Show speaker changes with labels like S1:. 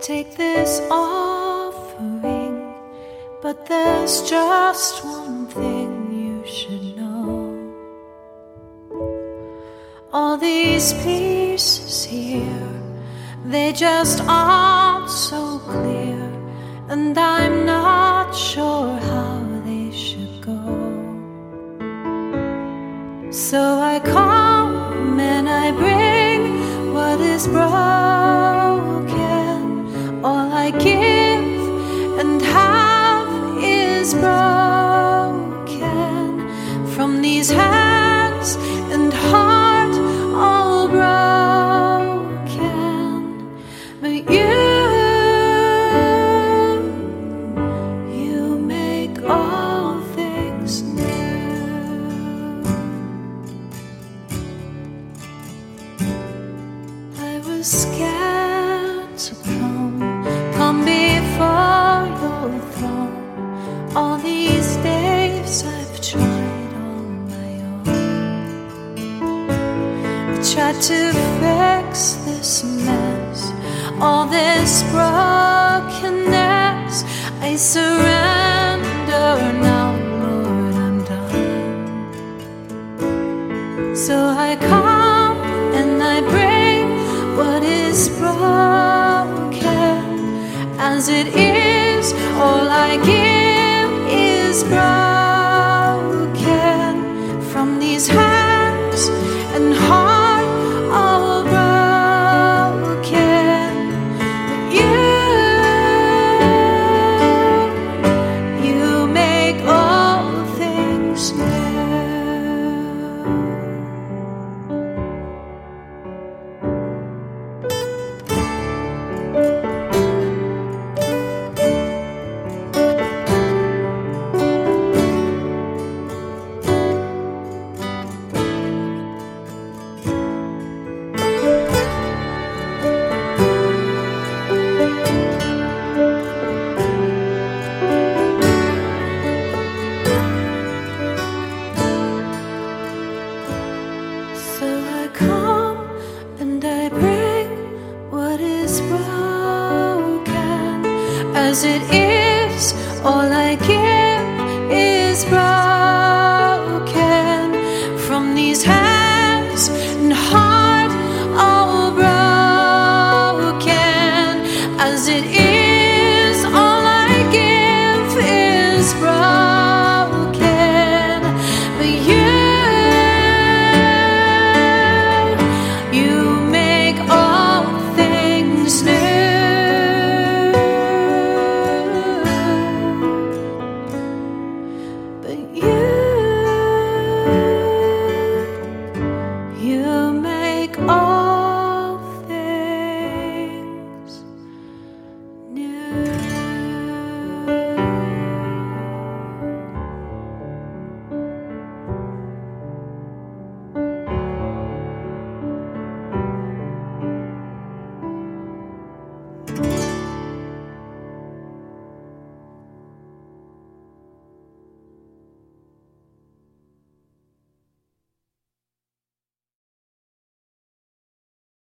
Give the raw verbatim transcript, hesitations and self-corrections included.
S1: Take this offering, but there's just one thing you should know. All these pieces here, they just aren't so clear, and I'm not sure how they should go. So I come and I bring what is broken. All I give and have is broken. From these hands and heart all broken. But you, you make all things new. I was scared to come, come before your throne. All these days I've tried on my own. I tried to fix this mess, all this brokenness. I surrender now, Lord, I'm done. So I come and I bring what is broken. As it is, all I give is broken. From these hands and heart all broken. But you, you make all things new. So I come and I bring what is broken. As it is, all I give is broken. From these hands and heart all broken. As it